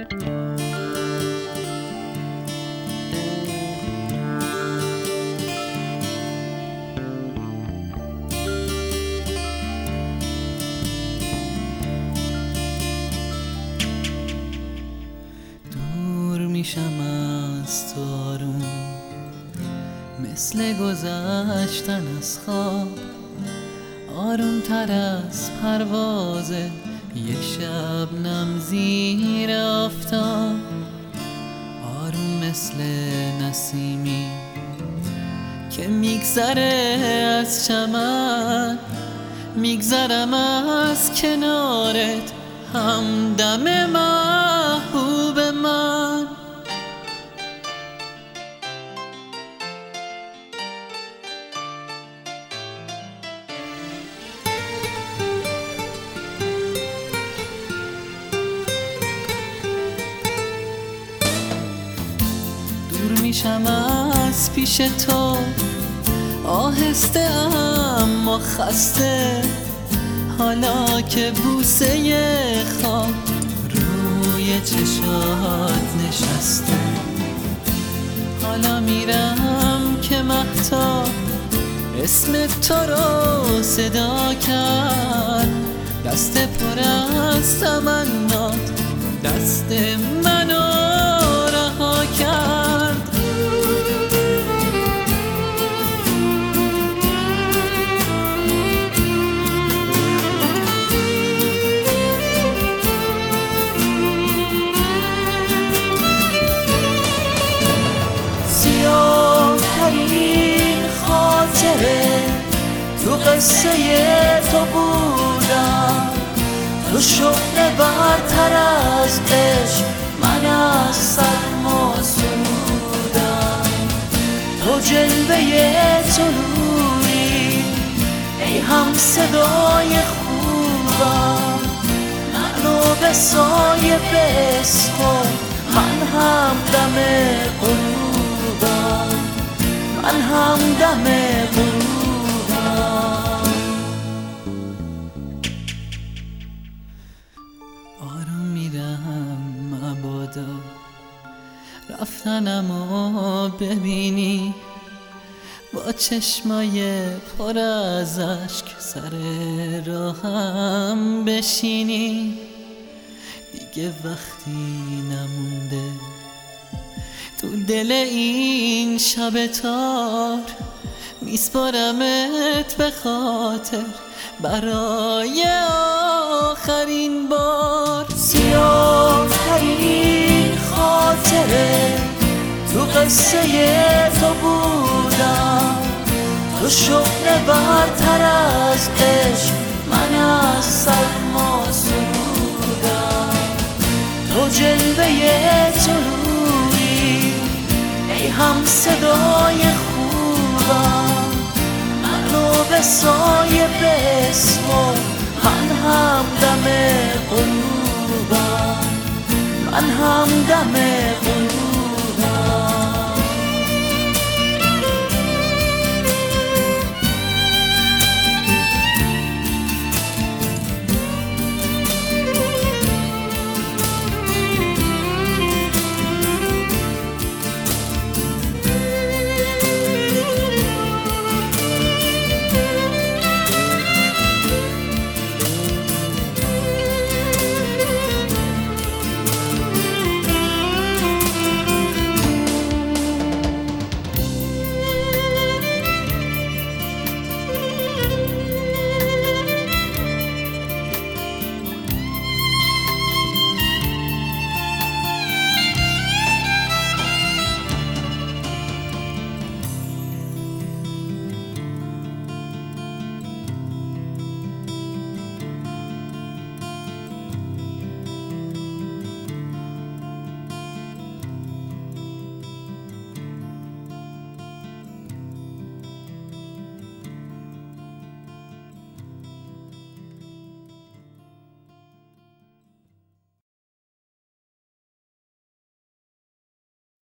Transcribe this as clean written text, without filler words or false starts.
میشم از تو آروم، مثل گذشتن از خواب، آروم تر از پرواز یک شبنم زیر آفتاب، آروم مثل نسیمی که میگذره از چمن، میگذرم از کنارت همدم محبوب من. دور میشم از پیش تو، آهسته اما خسته، حالا که بوسه خواب روی چشات نشسته. حالا میرم که مهتاب اسم تو رو صدا کرد، دست پر از تمنات دست منو رها کرد. تو قصه تو بودم، تو شغل برتر از عشق، من از سرما سرودم. تو جلوه طلوعی، ای هم صدای خوبم، منو به سایه بسپار، من هم دم غروبم، من هم دم غروبم. آروم میرم مبادا رفتنمو ببینی، با چشمای پر از اشک سر راهم بشینی. دیگه وقتی نمونده تو دل این شب تار، میسپارمت به خاطر برای آخرین بار. سیاه ترین خاطره تو قصه تو بودم، تو شغل برتر از عشق، من از سرما سرودم. تو جلوه طلوعی، ای هم صدای خوبم، منو به سایه بسپار، من هم دم غروبم، من هم دم غروبم.